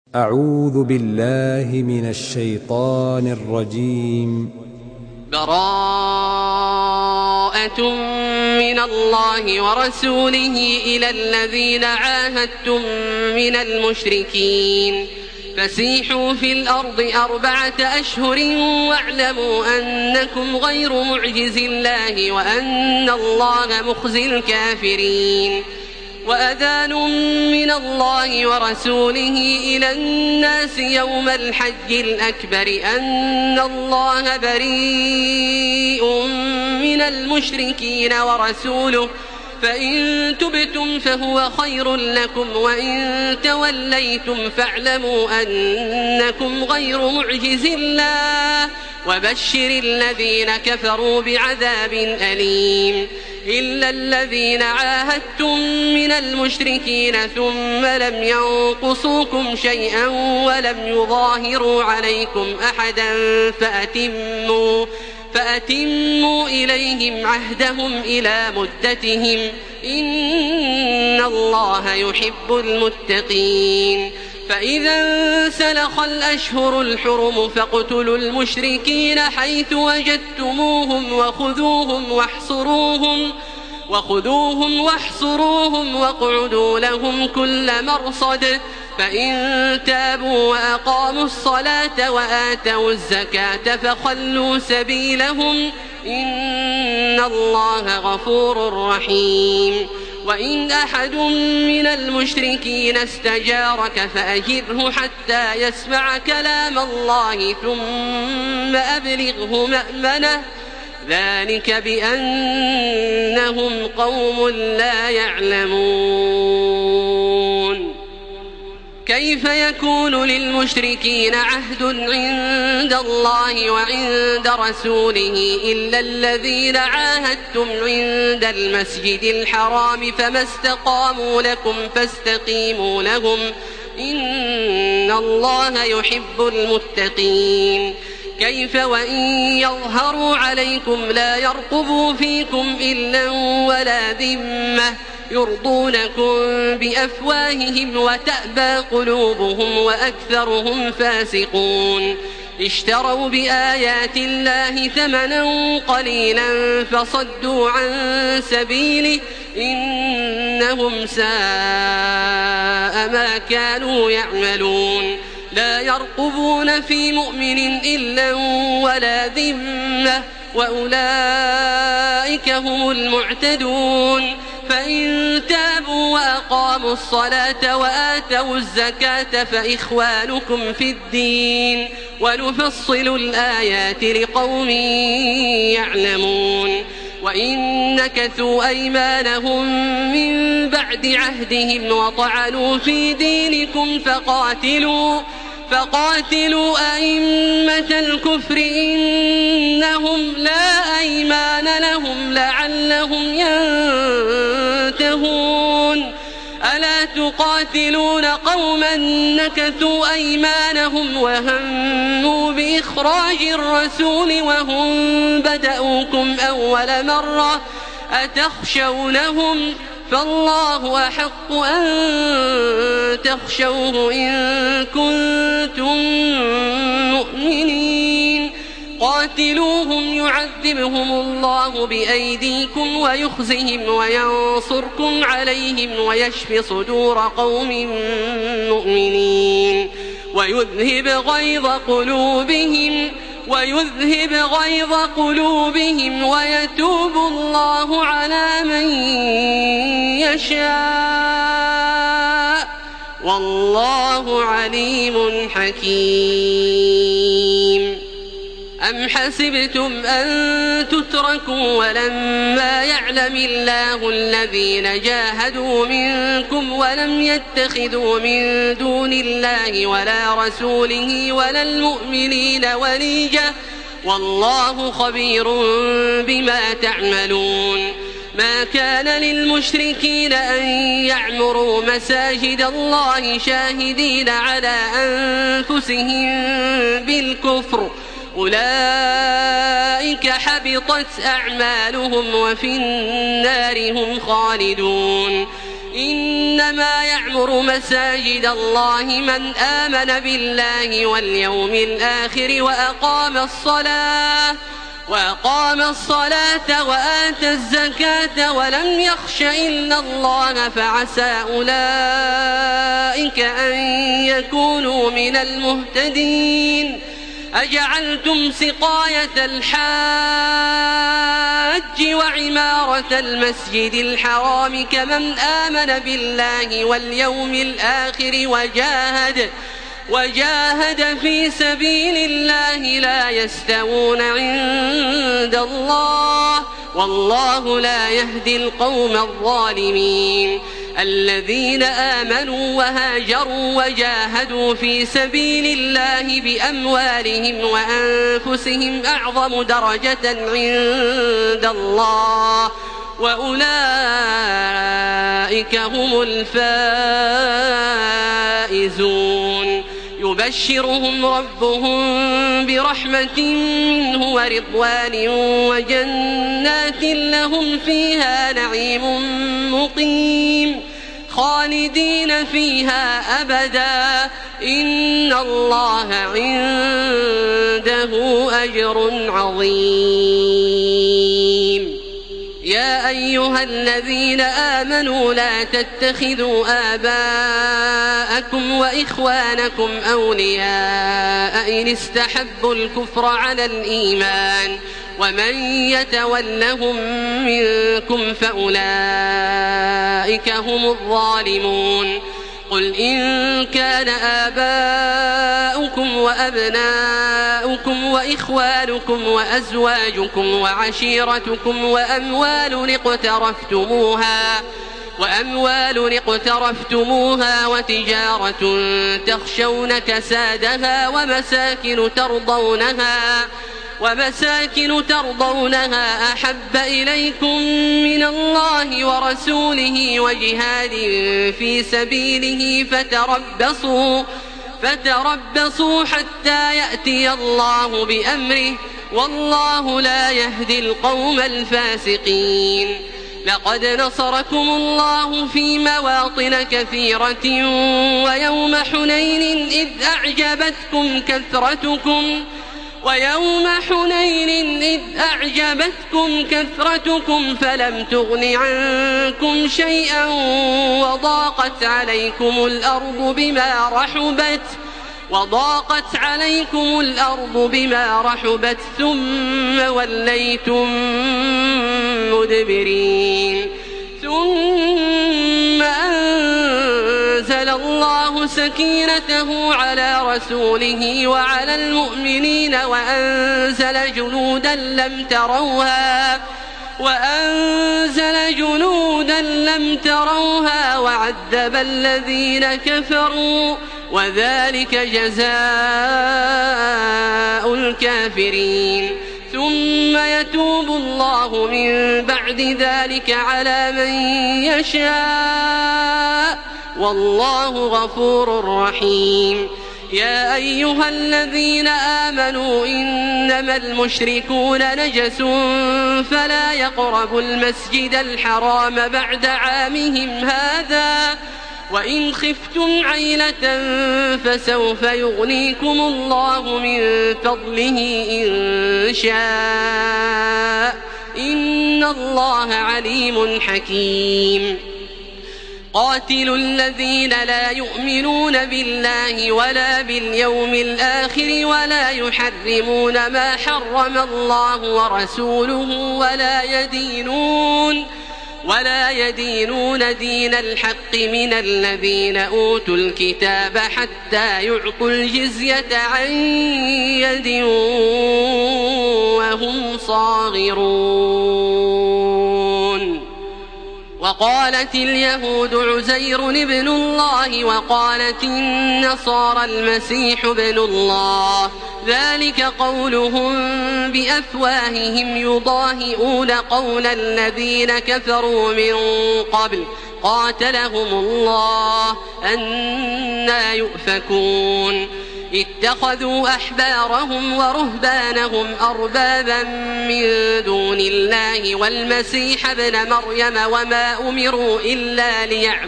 أعوذ بالله من الشيطان الرجيم. براءة من الله ورسوله إلى الذين عاهدتم من المشركين فسيحوا في الأرض 4 أشهر واعلموا أنكم غير معجز الله وأن الله مخزي الكافرين. وأذان من الله ورسوله إلى الناس يوم الحج الأكبر أن الله بريء من المشركين ورسوله فإن تبتم فهو خير لكم وإن توليتم فاعلموا أنكم غير معجز الله وبشر الذين كفروا بعذاب أليم. إلا الذين عاهدتم من المشركين ثم لم ينقصوكم شيئا ولم يظاهروا عليكم أحدا فأتموا إليهم عهدهم إلى مدتهم إن الله يحب المتقين. فإذا انسلخ الأشهر الحرم فاقتلوا المشركين حيث وجدتموهم وخذوهم واحصروهم واقعدوا لهم كل مرصد فإن تابوا وأقاموا الصلاة وآتوا الزكاة فخلوا سبيلهم إن الله غفور رحيم. وإن أحد من المشركين استجارك فأجره حتى يسمع كلام الله ثم أبلغه مأمنه ذلك بأنهم قوم لا يعلمون. كيف يكون للمشركين عهد عند الله وعند رسوله إلا الذين عاهدتم عند المسجد الحرام فما استقاموا لكم فاستقيموا لهم إن الله يحب المتقين. كيف وإن يظهروا عليكم لا يرقبوا فيكم إلا ولا ذمة يرضونكم بأفواههم وتأبى قلوبهم وأكثرهم فاسقون. اشتروا بآيات الله ثمنا قليلا فصدوا عن سبيله إنهم ساء ما كانوا يعملون. لا يرقبون في مؤمن إلا ولا ذمة وأولئك هم المعتدون. فإن تابوا وأقاموا الصلاة وآتوا الزكاة فإخوانكم في الدين ونفصل الآيات لقوم يعلمون. وإن نكثوا أيمانهم من بعد عهدهم وطعنوا في دينكم فقاتلوا أئمة الكفر إنهم لا أيمان لهم لعلهم ينتهون. ألا تقاتلون قوما نكثوا أيمانهم وهموا بإخراج الرسول وهم بدأوكم أول مرة أتخشونهم فالله أحق أن تخشوه إن كنتم مؤمنين. قاتلوهم يعذبهم الله بأيديكم ويخزهم وينصركم عليهم ويشف صدور قوم مؤمنين ويذهب غيظ قلوبهم ويتوب الله على من يشاء والله عليم حكيم. أم حسبتم أن تتركوا ولما يعلم الله الذين جاهدوا منكم ولم يتخذوا من دون الله ولا رسوله ولا المؤمنين وليجة والله خبير بما تعملون. ما كان للمشركين أن يعمروا مساجد الله شاهدين على أنفسهم بالكفر أولئك حبطت أعمالهم وفي النار هم خالدون. إنما يعمر مساجد الله من آمن بالله واليوم الآخر وأقام الصلاة وآتى الزكاة ولم يخش إلا الله فعسى أولئك أن يكونوا من المهتدين. أجعلتم سقاية الحاج وعمارة المسجد الحرام كمن آمن بالله واليوم الآخر وجاهد في سبيل الله لا يستوون عند الله والله لا يهدي القوم الظالمين. الذين آمنوا وهاجروا وجاهدوا في سبيل الله بأموالهم وأنفسهم أعظم درجة عند الله وأولئك هم الفائزون. يبشرهم ربهم برحمة منه ورضوان وجنات لهم فيها نعيم مقيم خالدين فيها أبدا إن الله عنده أجر عظيم. يا أيها الذين آمنوا لا تتخذوا آباءكم وإخوانكم أولياء إن استحبوا الكفر على الإيمان ومن يتولهم منكم فأولئك هم الظالمون. قل إن كان آباؤكم وأبناؤكم وإخوانكم وأزواجكم وعشيرتكم وأموال اقترفتموها وتجارة تخشون كسادها ومساكن ترضونها أحب إليكم من الله ورسوله وجهاد في سبيله فتربصوا حتى يأتي الله بأمره والله لا يهدي القوم الفاسقين. لقد نصركم الله في مواطن كثيرة ويوم حنين إذ أعجبتكم كثرتكم فلم تغن عنكم شيئا وضاقت عليكم الأرض بما رحبت ثم وليتم مدبرين. ثم أنزل الله سكينته على رسوله وعلى المؤمنين وأنزل جنودا لم تروها وعذب الذين كفروا وذلك جزاء الكافرين. ثم يتوب الله من بعد ذلك على من يشاء والله غفور رحيم. يا أيها الذين آمنوا إنما المشركون نجس فلا يقربوا المسجد الحرام بعد عامهم هذا وإن خفتم عيلة فسوف يغنيكم الله من فضله إن شاء إن الله عليم حكيم. قاتلوا الذين لا يؤمنون بالله ولا باليوم الآخر ولا يحرمون ما حرم الله ورسوله ولا يدينون دين الحق من الذين أوتوا الكتاب حتى يعطوا الجزية عن يد وهم صاغرون. وقالت اليهود عزير ابن الله وقالت النصارى المسيح ابن الله ذلك قولهم بأفواههم يضاهئون قول الذين كفروا من قبل قاتلهم الله أنى يؤفكون. اتخذوا أحبارهم ورهبانهم أربابا من دون الله والمسيح ابن مريم وما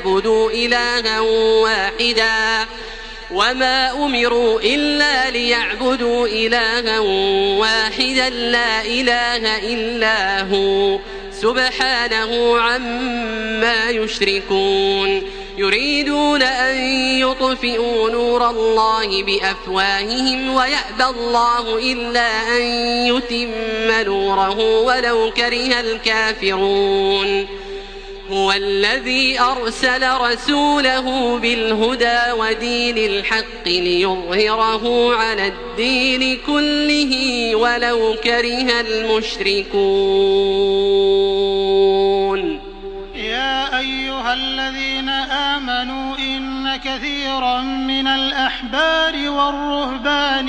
أمروا إلا ليعبدوا إلها واحدا لا إله إلا هو سبحانه عما يشركون يريدون أن يطفئوا نور الله بأفواههم ويأبى الله إلا أن يتم نوره ولو كره الكافرون هو الذي أرسل رسوله بالهدى ودين الحق ليظهره على الدين كله ولو كره المشركون. يا أيها الذين آمنوا إن كثيرا من الأحبار والرهبان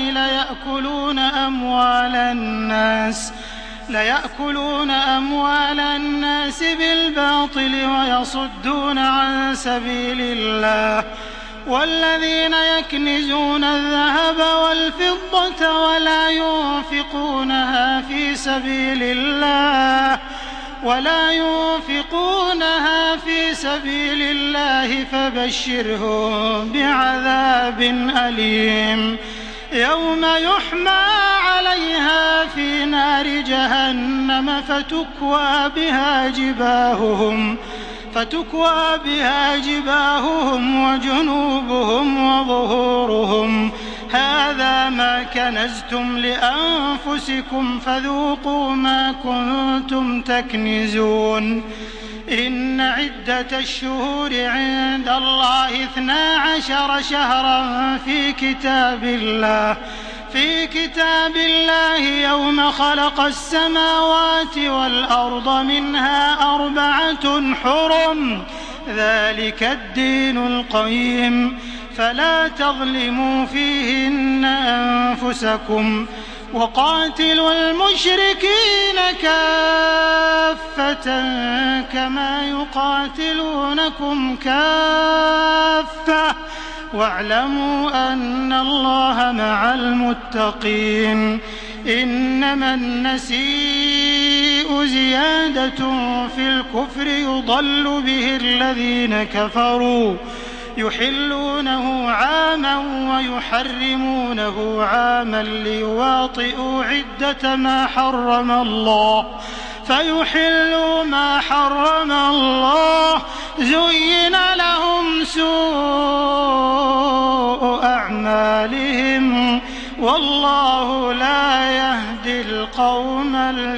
ليأكلون أموال الناس بالباطل ويصدون عن سبيل الله والذين يكنزون الذهب والفضة ولا ينفقونها في سبيل الله فبشرهم بعذاب أليم يوم يحمى عليها في نار جهنم فتكوى بها جباههم وجنوبهم وظهورهم هذا ما كنزتم لأنفسكم فذوقوا ما كنتم تكنزون. إن عدة الشهور عند الله 12 شهرا في كتاب الله يوم خلق السماوات والأرض منها 4 حرم ذلك الدين القيم فلا تظلموا فيهن أنفسكم وقاتلوا المشركين كافة كما يقاتلونكم كافة واعلموا أن الله مع المتقين. إنما النسيء زيادة في الكفر يضل به الذين كفروا يحلونه عاما ويحرمونه عاما ليواطئوا عدة ما حرم الله فيحلوا ما حرم الله زين لهم سوء أعمالهم والله لا يهدي القوم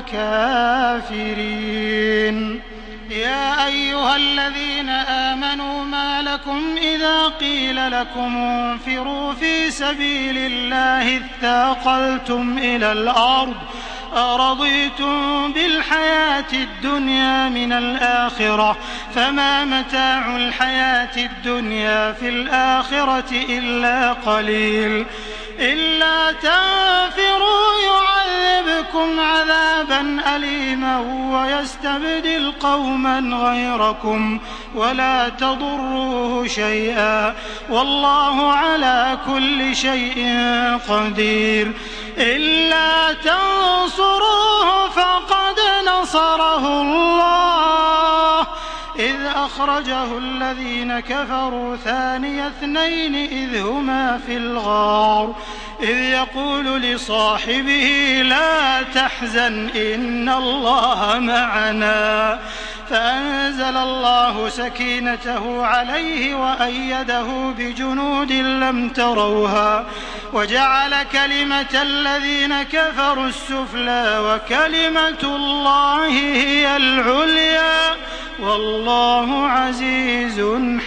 الكافرين. يا أيها الذين آمنوا ما لكم إذا قيل لكم انفروا في سبيل الله اثاقلتم إلى الأرض أرضيتم بالحياة الدنيا من الآخرة فما متاع الحياة الدنيا في الآخرة إلا قليل. إلا تنفروا يعذبكم عذابا أليما ويستبدل قوما غيركم ولا تضروه شيئا والله على كل شيء قدير. إلا تنصروه فقد نصره الله إذ أخرجه الذين كفروا ثاني اثنين إذ هما في الغار إذ يقول لصاحبه لا تحزن إن الله معنا فأنزل الله سكينته عليه وأيده بجنود لم تروها وجعل كلمة الذين كفروا السفلى وكلمة الله هي العليا والله عزيز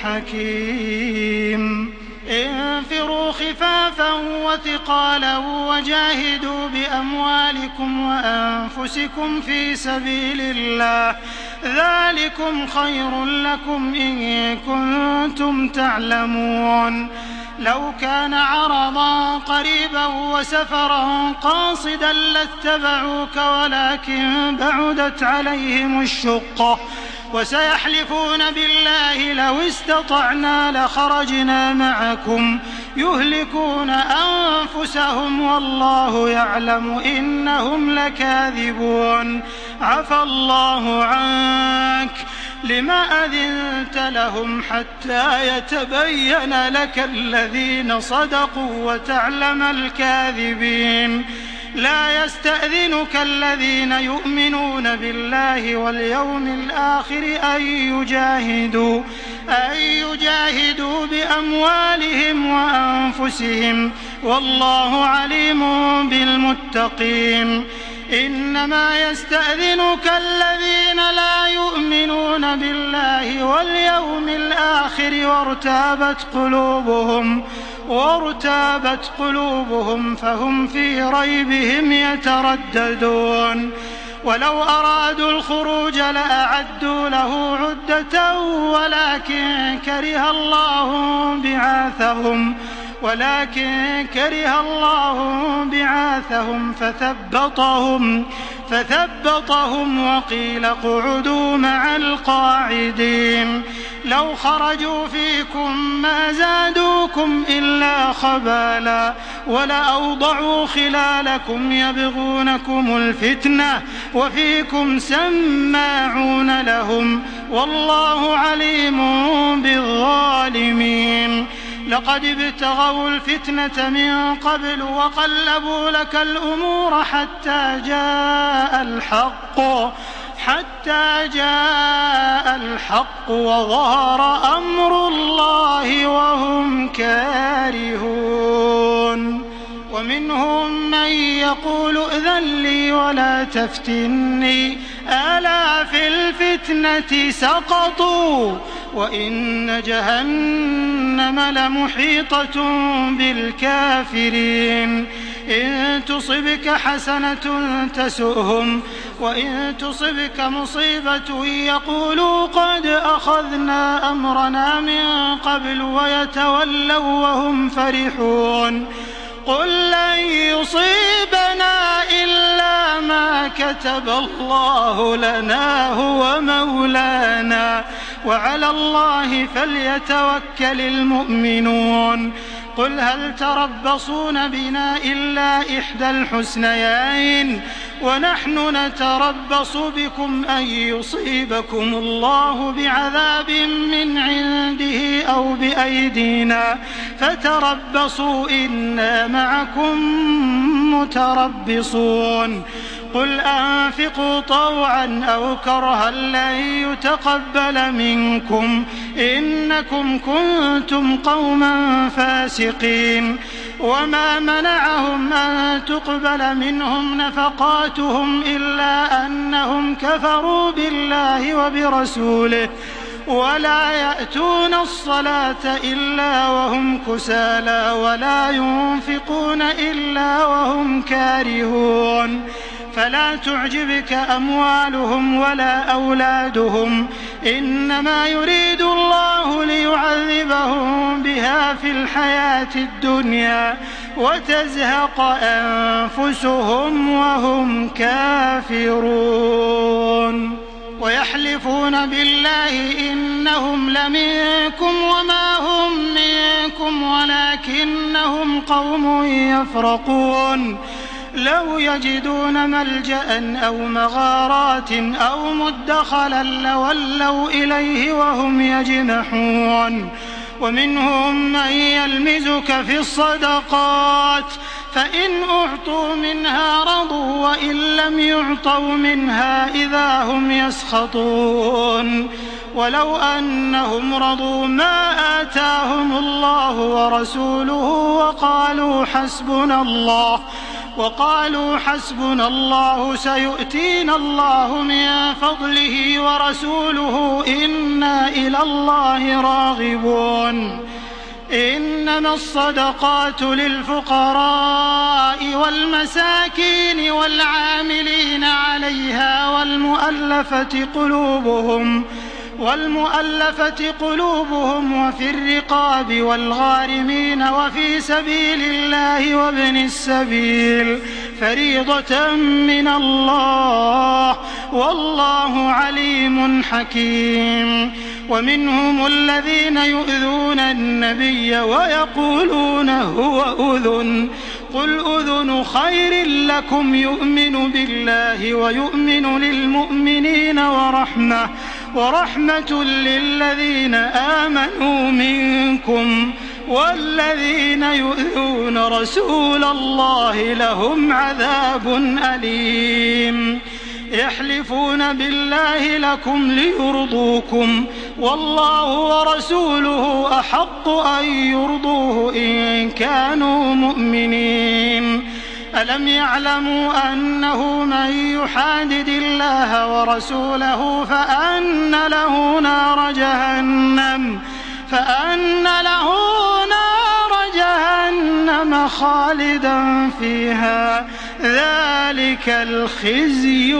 حكيم. انفروا خفافا وثقالا وجاهدوا بأموالكم وأنفسكم في سبيل الله ذلكم خير لكم إن كنتم تعلمون. لو كان عرضا قريبا وسفرا قاصدا لاتبعوك ولكن بعدت عليهم الشقة وسيحلفون بالله لو استطعنا لخرجنا معكم يهلكون أنفسهم والله يعلم إنهم لكاذبون. عفى الله عنك لما أذنت لهم حتى يتبين لك الذين صدقوا وتعلم الكاذبين. لا يستأذنك الذين يؤمنون بالله واليوم الآخر أن يجاهدوا بأموالهم وأنفسهم والله عليم بالمتقين. إنما يستأذنك الذين لا يؤمنون بالله واليوم الآخر وارتابت قلوبهم فهم في ريبهم يترددون. ولو أرادوا الخروج لأعدوا له عدة ولكن كره الله بعاثهم فثبطهم وقيل اقعدوا مع القاعدين. لو خرجوا فيكم ما زادوكم إلا خبالا ولأوضعوا خلالكم يبغونكم الفتنة وفيكم سماعون لهم والله عليم بالظالمين. لقد ابتغوا الفتنة من قبل وقلبوا لك الأمور حتى جاء الحق وظهر أمر الله وهم كارهون. ومنهم من يقول ائذن لي ولا تفتني ألا في الفتنة سقطوا وإن جهنم لمحيطة بالكافرين. إن تصبك حسنة تسؤهم وإن تصبك مصيبة يقولوا قد أخذنا أمرنا من قبل ويتولوا وهم فرحون. قل لن يصيبنا إلا ما كتب الله لنا هو مولانا وعلى الله فليتوكل المؤمنون. قل هل تربصون بنا إلا إحدى الحسنيين ونحن نتربص بكم أن يصيبكم الله بعذاب من عنده أو بأيدينا فتربصوا إنا معكم متربصون. قل أنفقوا طوعا أو كرها لن يتقبل منكم إنكم كنتم قوما فاسقين. وما منعهم أن تقبل منهم نفقاتهم إلا أنهم كفروا بالله وبرسوله ولا يأتون الصلاة إلا وهم كسالى ولا ينفقون إلا وهم كارهون. فلا تعجبك أموالهم ولا أولادهم إنما يريد الله ليعذبهم بها في الحياة الدنيا وتزهق أنفسهم وهم كافرون. ويحلفون بالله إنهم لمنكم وما هم منكم ولكنهم قوم يفرقون. لو يجدون ملجأ أو مغارات أو مدخلا لولوا إليه وهم يجمحون. ومنهم من يلمزك في الصدقات فإن أعطوا منها رضوا وإن لم يعطوا منها إذا هم يسخطون. ولو أنهم رضوا ما آتاهم الله ورسوله وقالوا حسبنا الله سيؤتينا الله من فضله ورسوله إنا إلى الله راغبون. إنما الصدقات للفقراء والمساكين والعاملين عليها والمؤلفة قلوبهم وفي الرقاب والغارمين وفي سبيل الله وابن السبيل فريضة من الله والله عليم حكيم. ومنهم الذين يؤذون النبي ويقولون هو أذن قل أذن خير لكم يؤمن بالله ويؤمن للمؤمنين ورحمة للذين آمنوا منكم والذين يؤذون رسول الله لهم عذاب أليم يحلفون بالله لكم ليرضوكم والله ورسوله أحق أن يرضوه إن كانوا مؤمنين ألم يعلموا أنه من يحادد الله ورسوله فأن له نار جهنم خالدا فيها ذلك الخزي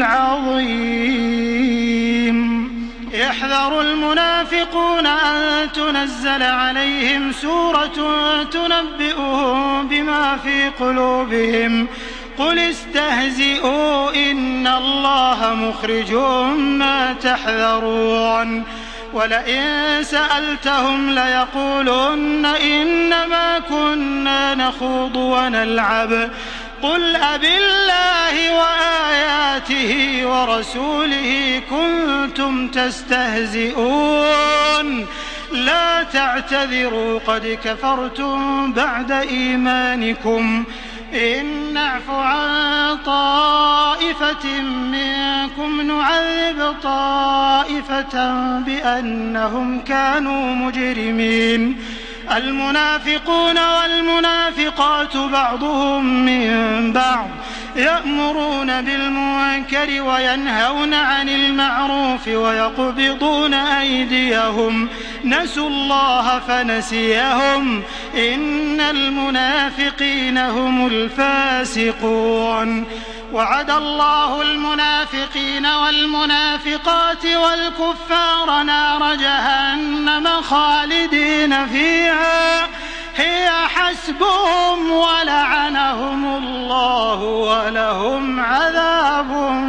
العظيم يحذر المنافقون أن تنزل عليهم سورة تنبئهم بما في قلوبهم قل استهزئوا إن الله مخرج ما تحذرون ولئن سألتهم ليقولن إنما كنا نخوض ونلعب قل أبالله وآياته ورسوله كنتم تستهزئون لا تعتذروا قد كفرتم بعد إيمانكم إن نعف عن طائفة منكم نعذب طائفة بأنهم كانوا مجرمين المنافقون والمنافقات بعضهم من بعض يأمرون بالمنكر وينهون عن المعروف ويقبضون أيديهم نسوا الله فنسيهم إن المنافقين هم الفاسقون وعد الله المنافقين والمنافقات والكفار نار جهنم خالدين فيها هي حسبهم ولعنهم الله ولهم عذاب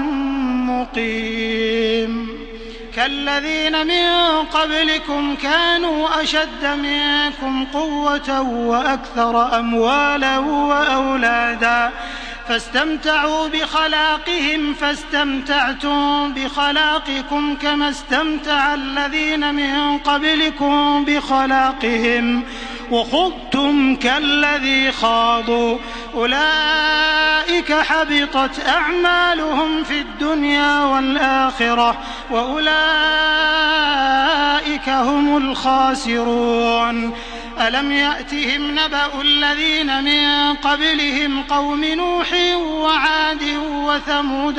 مقيم كالذين من قبلكم كانوا أشد منكم قوة وأكثر أموالا وأولادا فاستمتعوا بخلاقهم فاستمتعتم بخلاقكم كما استمتع الذين من قبلكم بخلاقهم وخضتم كالذي خاضوا أولئك حبطت أعمالهم في الدنيا والآخرة وأولئك هم الخاسرون ألم يأتهم نبأ الذين من قبلهم قوم نوح وعاد وثمود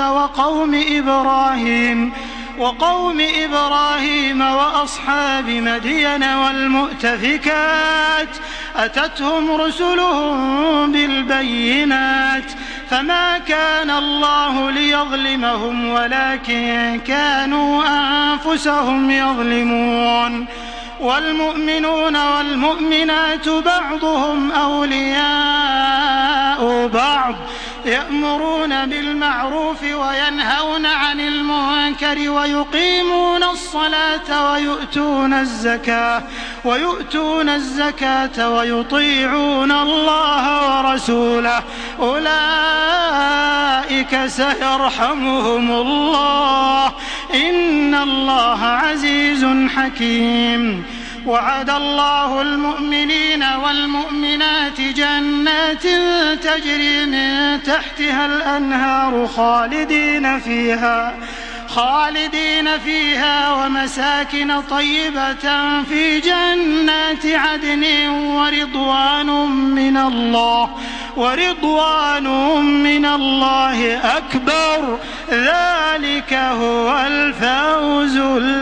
وقوم إبراهيم وأصحاب مدين والمؤتفكات أتتهم رسلهم بالبينات فما كان الله ليظلمهم ولكن كانوا أنفسهم يظلمون والمؤمنون والمؤمنات بعضهم أولياء بعض يأمرون بالمعروف وينهون عن المنكر ويقيمون الصلاة ويؤتون الزكاة ويطيعون الله ورسوله أولئك سيرحمهم الله إن الله عزيز حكيم وعد الله المؤمنين والمؤمنات جنات تجري من تحتها الأنهار خالدين فيها ومساكن طيبة في جنات عدن ورضوان من الله أكبر ذلك هو الفوز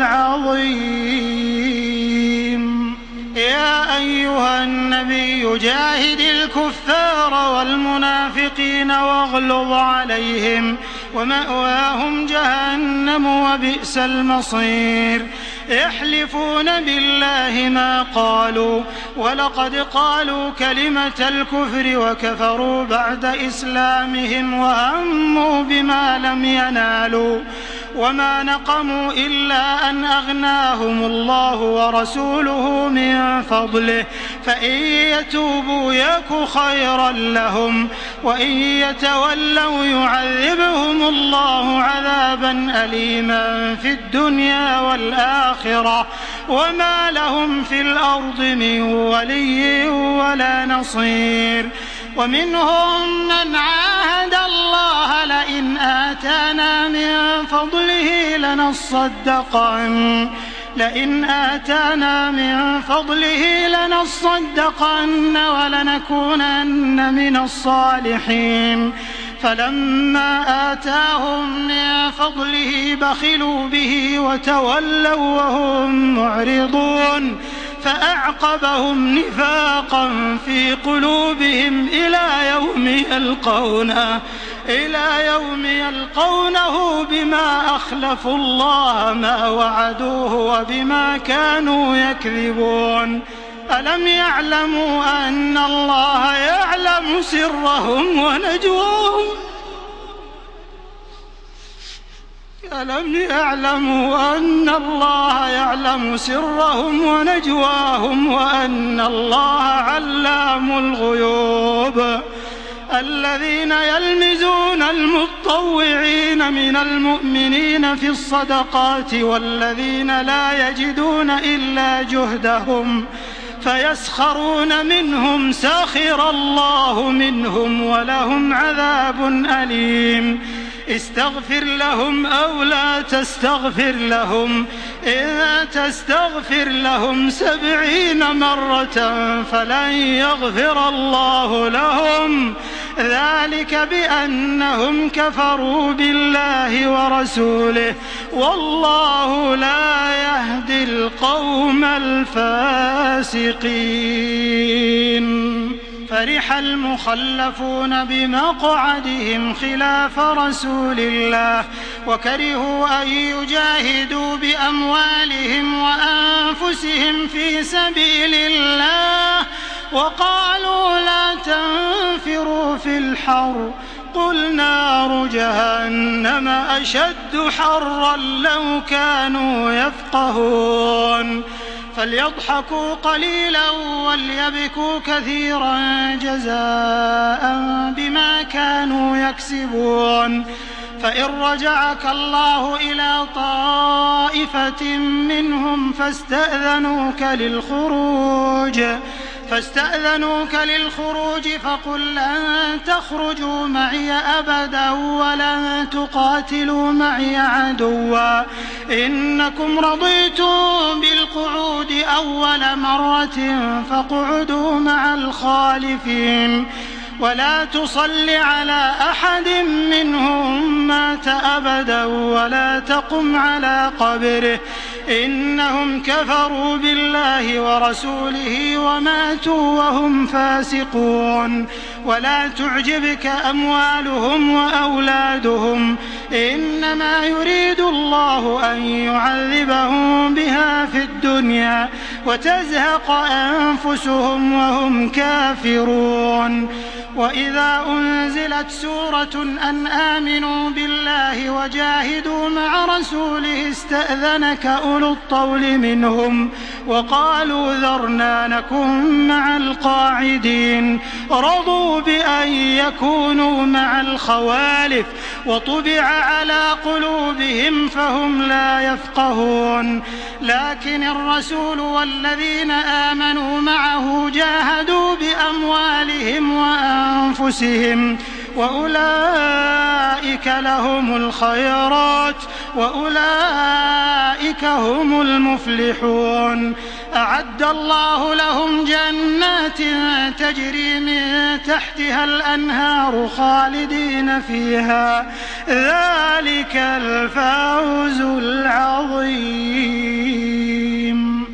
العظيم يا أيها النبي جاهد الكفار والمنافقين واغلظ عليهم ومأواهم جهنم وبئس المصير يحلفون بالله ما قالوا ولقد قالوا كلمة الكفر وكفروا بعد إسلامهم وهموا بما لم ينالوا وما نقموا إلا أن أغناهم الله ورسوله من فضله فإن يتوبوا يك خيرا لهم وإن يتولوا يعذبهم الله عذابا أليما في الدنيا والآخرة وما لهم في الأرض من ولي ولا نصير. ومنهم من عاهد الله لئن آتانا من فضله لنصدقن ولنكونن من الصالحين فلما آتاهم من فضله بخلوا به وتولوا وهم معرضون فأعقبهم نفاقا في قلوبهم إلى يوم يلقونه بما أخلفوا الله ما وعدوه وبما كانوا يكذبون. ألم يعلموا أن الله يعلم سرهم ونجواهم وأن الله علام الغيوب. الذين يلمزون المطوعين من المؤمنين في الصدقات والذين لا يجدون إلا جهدهم فيسخرون منهم سخر الله منهم ولهم عذاب أليم. استغفر لهم أو لا تستغفر لهم إن تستغفر لهم 70 مرة فلن يغفر الله لهم ذلك بأنهم كفروا بالله ورسوله والله لا يهدي القوم الفاسقين. فرح المخلفون بمقعدهم خلاف رسول الله وكرهوا أن يجاهدوا بأموالهم وأنفسهم في سبيل الله وقالوا لا تنفروا في الحر قل نار جهنم أشد حرا لو كانوا يفقهون. فليضحكوا قليلا وليبكوا كثيرا جزاء بما كانوا يكسبون. فإن رجعك الله إلى طائفة منهم فاستأذنوك للخروج فقل لن تخرجوا معي أبدا ولن تقاتلوا معي عدوا إنكم رضيتم بالقعود أول مرة فاقعدوا مع الخالفين ولا تصل على أحد منهم مات أبدا ولا تقم على قبره إنهم كفروا بالله ورسوله وماتوا وهم فاسقون. ولا تعجبك أموالهم وأولادهم إنما يريد الله أن يعذبهم بها في الدنيا وتزهق أنفسهم وهم كافرون. وإذا أنزلت سورة أن آمنوا بالله وجاهدوا مع رسوله استأذنك أولو الطول منهم وقالوا ذرنا نكن مع القاعدين رضوا بأن يكونوا مع الخوالف وطبع على قلوبهم فهم لا يفقهون. لكن الرسول والذين آمنوا معه جاهدوا بأموالهم وأنفسهم وأولئك لهم الخيرات وأولئك هم المفلحون. أعد الله لهم جنات تجري من تحتها الأنهار خالدين فيها ذلك الفوز العظيم.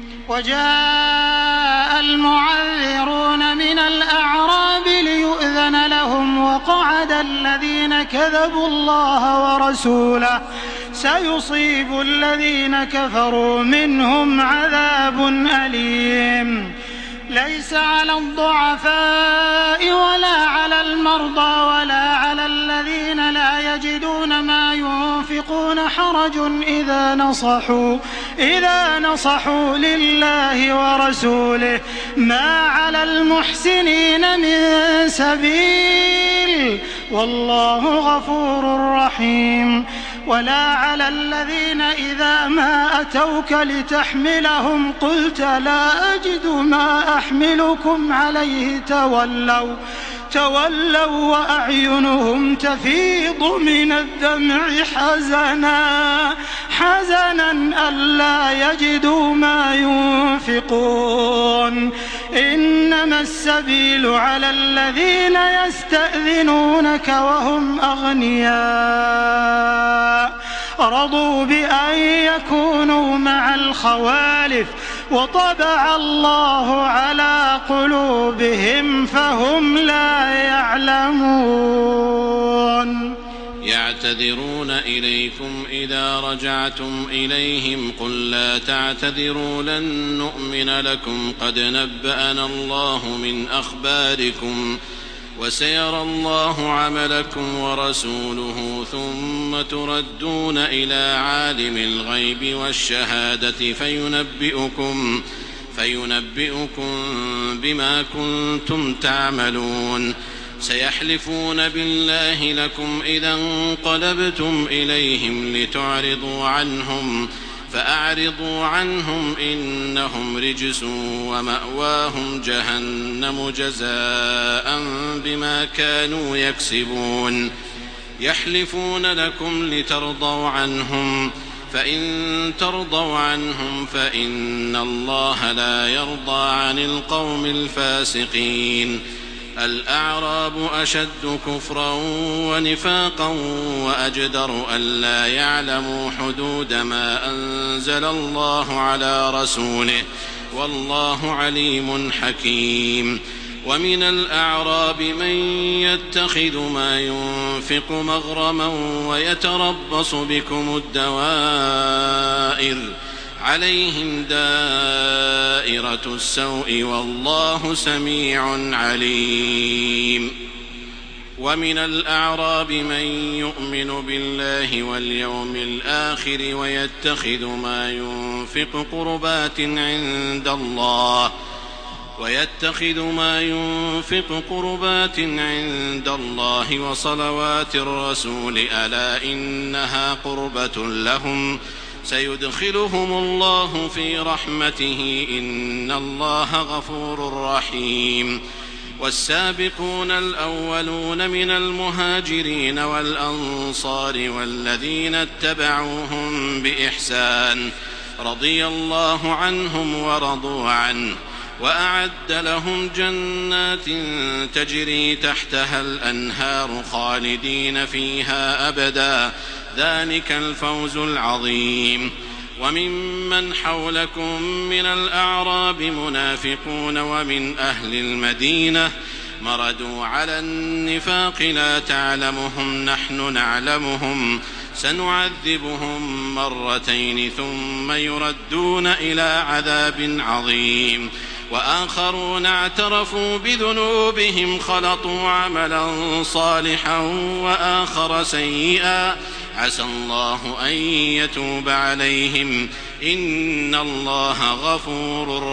وجاء المعذرون من الأعراب ليؤذن لهم وقعد الذين كذبوا الله ورسوله سيصيب الذين كفروا منهم عذاب أليم. ليس على الضعفاء ولا على المرضى ولا على الذين لا يجدون ما ينفقون يخافون حرج إذا نصحوا لله ورسوله ما على المحسنين من سبيل والله غفور رحيم. ولا على الذين إذا ما أتوك لتحملهم قلت لا أجد ما أحملكم عليه تولوا وأعينهم تفيض من الدمع حزنا ألا يجدوا ما ينفقون. إنما السبيل على الذين يستأذنونك وهم أغنياء رضوا بأن يكونوا مع الخوالف وطبع الله على قلوبهم فهم لا يعلمون. يعتذرون إليكم إذا رجعتم إليهم قل لا تعتذروا لن نؤمن لكم قد نبأنا الله من أخباركم وسيرى الله عملكم ورسوله ثم تردون إلى عالم الغيب والشهادة فينبئكم بما كنتم تعملون. سيحلفون بالله لكم إذا انقلبتم إليهم لتعرضوا عنهم فأعرضوا عنهم إنهم رجس ومأواهم جهنم جزاء بما كانوا يكسبون. يحلفون لكم لترضوا عنهم فإن ترضوا عنهم فإن الله لا يرضى عن القوم الفاسقين. الأعراب أشد كفرا ونفاقا وأجدر ألا يعلموا حدود ما أنزل الله على رسوله والله عليم حكيم. ومن الأعراب من يتخذ ما ينفق مغرما ويتربص بكم الدوائر عليهم دائرة السوء والله سميع عليم. ومن الأعراب من يؤمن بالله واليوم الآخر ويتخذ ما ينفق قربات عند الله وصلوات الرسول ألا إنها قربة لهم سيدخلهم الله في رحمته إن الله غفور رحيم. والسابقون الأولون من المهاجرين والأنصار والذين اتبعوهم بإحسان رضي الله عنهم ورضوا عنه وأعد لهم جنات تجري تحتها الأنهار خالدين فيها أبدا ذلك الفوز العظيم. وممن حولكم من الأعراب منافقون ومن أهل المدينة مردوا على النفاق لا تعلمهم نحن نعلمهم سنعذبهم مرتين ثم يردون إلى عذاب عظيم. وآخرون اعترفوا بذنوبهم خلطوا عملا صالحا وآخر سيئا عسى الله أن يتوب عليهم إن الله غفور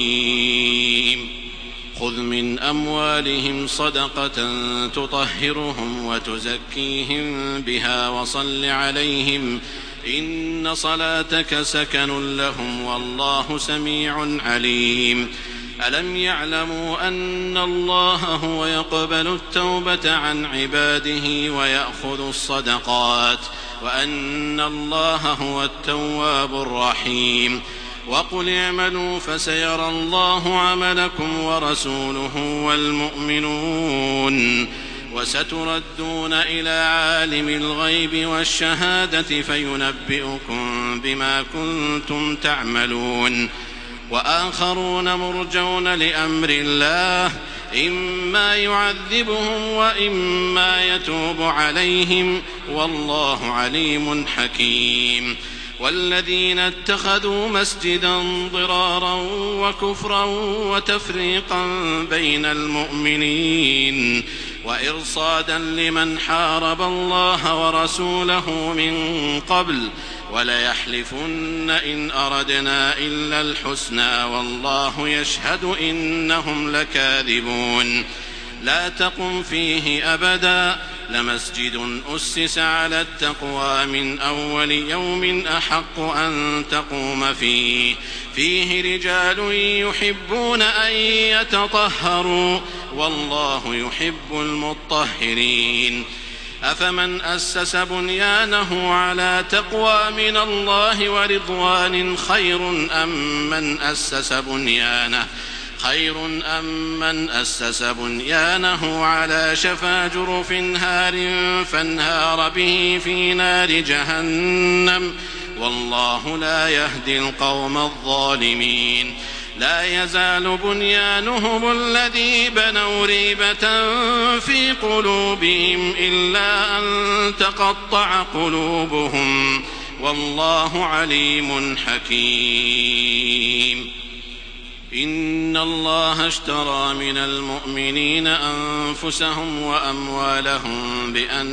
رحيم. خذ من أموالهم صدقة تطهرهم وتزكيهم بها وصل عليهم إن صلاتك سكن لهم والله سميع عليم. ألم يعلموا أن الله هو يقبل التوبة عن عباده ويأخذ الصدقات وأن الله هو التواب الرحيم. وقل اعملوا فسيرى الله عملكم ورسوله والمؤمنون وستردون إلى عالم الغيب والشهادة فينبئكم بما كنتم تعملون. وآخرون مرجون لأمر الله إما يعذبهم وإما يتوب عليهم والله عليم حكيم. والذين اتخذوا مسجدا ضرارا وكفرا وتفريقا بين المؤمنين وإرصادا لمن حارب الله ورسوله من قبل وليحلفن إن أردنا إلا الحسنى والله يشهد إنهم لكاذبون لا تقم فيه أبدا لمسجد أسس على التقوى من أول يوم أحق أن تقوم فيه رجال يحبون أن يتطهروا والله يحب المطهرين أفمن أسس بنيانه على تقوى من الله ورضوان خير أم من أسس بنيانه على شفا جرف هار فانهار به في نار جهنم والله لا يهدي القوم الظالمين لا يزال بنيانهم الذي بنوا ريبة في قلوبهم إلا أن تقطع قلوبهم والله عليم حكيم إن الله اشترى من المؤمنين أنفسهم وأموالهم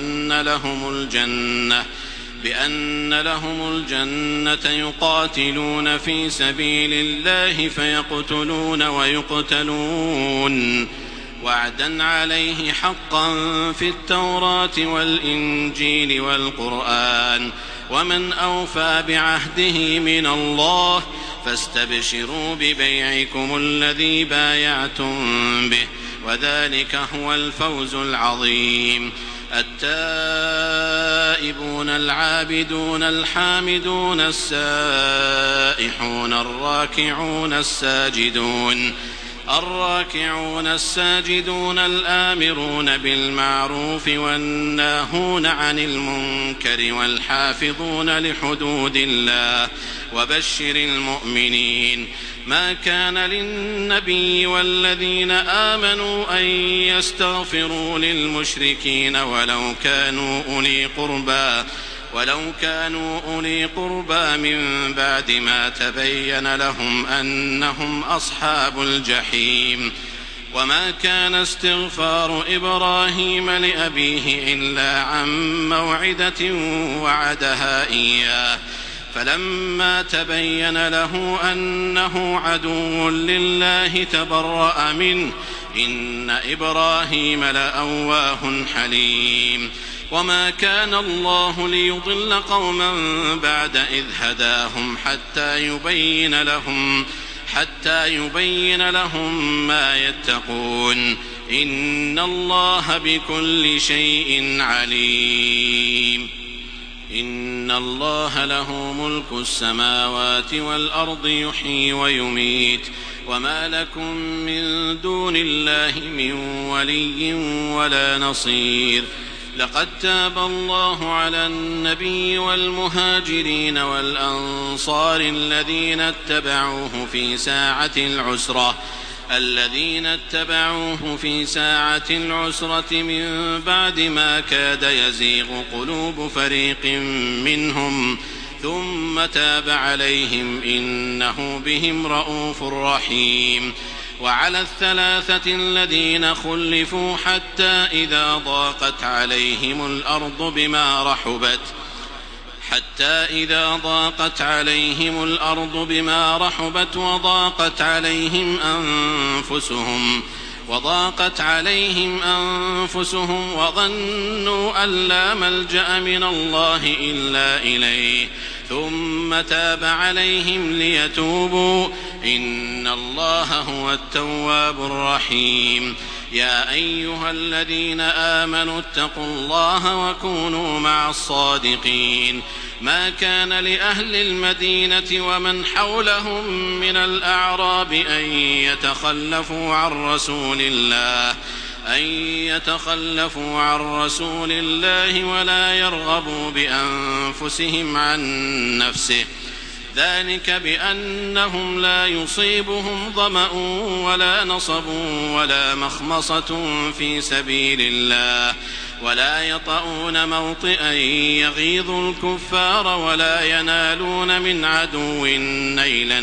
بأن لهم الجنة يقاتلون في سبيل الله فيقتلون ويقتلون وعدا عليه حقا في التوراة والإنجيل والقرآن ومن أوفى بعهده من الله فاستبشروا ببيعكم الذي بايعتم به وذلك هو الفوز العظيم التائبون العابدون الحامدون السائحون الراكعون الساجدون الآمرون بالمعروف والناهون عن المنكر والحافظون لحدود الله وبشر المؤمنين ما كان للنبي والذين آمنوا أن يستغفروا للمشركين ولو كانوا أولي قربى من بعد ما تبين لهم أنهم أصحاب الجحيم وما كان استغفار إبراهيم لأبيه إلا عن موعدة وعدها إياه فلما تبين له أنه عدو لله تبرأ منه إن إبراهيم لأواه حليم وما كان الله ليضل قوما بعد إذ هداهم حتى يبين لهم ما يتقون إن الله بكل شيء عليم إن الله له ملك السماوات والأرض يحيي ويميت وما لكم من دون الله من ولي ولا نصير لقد تاب الله على النبي والمهاجرين والأنصار الذين اتبعوه في ساعة العسرة من بعد ما كاد يزيغ قلوب فريق منهم ثم تاب عليهم إنه بهم رءوف رحيم وعلى الثلاثة الذين خلفوا حتى إذا ضاقت عليهم الأرض بما رحبت وضاقت عليهم أنفسهم وظنوا أن لا ملجأ من الله إلا إليه ثم تاب عليهم ليتوبوا إن الله هو التواب الرحيم يا أيها الذين آمنوا اتقوا الله وكونوا مع الصادقين ما كان لأهل المدينة ومن حولهم من الأعراب أن يتخلفوا عن رسول الله ولا يرغبوا بأنفسهم عن نفسه ذلك بأنهم لا يصيبهم ظمأ ولا نصب ولا مخمصة في سبيل الله ولا يطؤون موطئا يغيظ الكفار ولا ينالون من عدو نيلا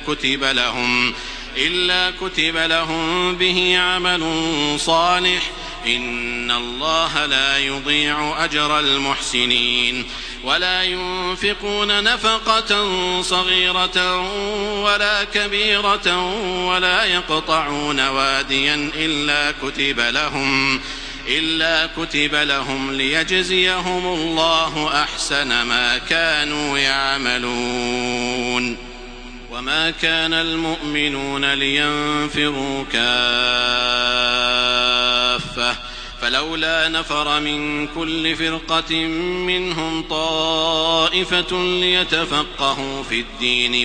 إلا كتب لهم به عمل صالح إن الله لا يضيع أجر المحسنين ولا ينفقون نفقة صغيرة ولا كبيرة ولا يقطعون واديا إلا كتب لهم ليجزيهم الله أحسن ما كانوا يعملون وما كان المؤمنون لينفروا كافة فلولا نفر من كل فرقة منهم طائفة ليتفقهوا في الدين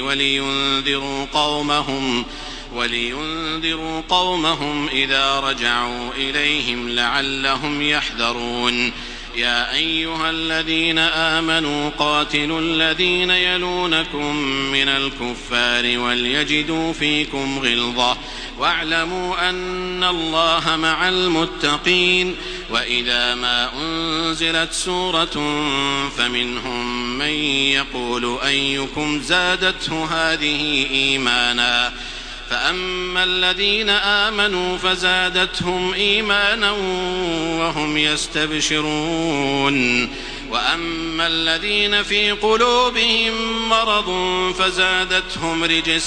ولينذروا قومهم إذا رجعوا إليهم لعلهم يحذرون يا أيها الذين آمنوا قاتلوا الذين يلونكم من الكفار وليجدوا فيكم غلظة واعلموا أن الله مع المتقين وإذا ما أنزلت سورة فمنهم من يقول أيكم زادته هذه إيمانا فأما الذين آمنوا فزادتهم إيمانا وهم يستبشرون وأما الذين في قلوبهم مرض فزادتهم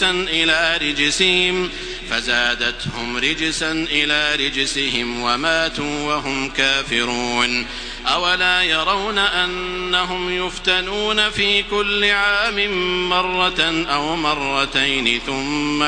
رجسا إلى رجسهم وماتوا وهم كافرون أولا يرون أنهم يفتنون في كل عام مرة أو مرتين ثم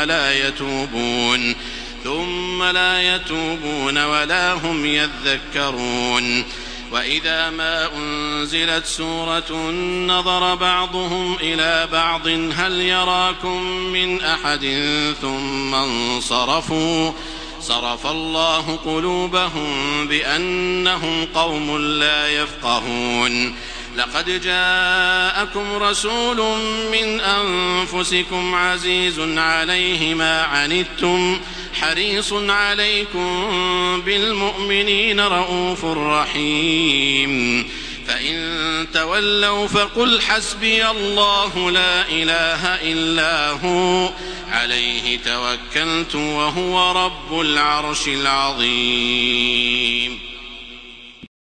لا يتوبون ولا هم يذكرون وإذا ما أنزلت سورة نظر بعضهم إلى بعض هل يراكم من أحد ثم انصرفوا صرف الله قلوبهم بأنهم قوم لا يفقهون لقد جاءكم رسول من أنفسكم عزيز عليه ما عنتم حريص عليكم بالمؤمنين رؤوف رحيم فإن تولوا فقل حسبي الله لا إله إلا هو عليه توكلت وهو رب العرش العظيم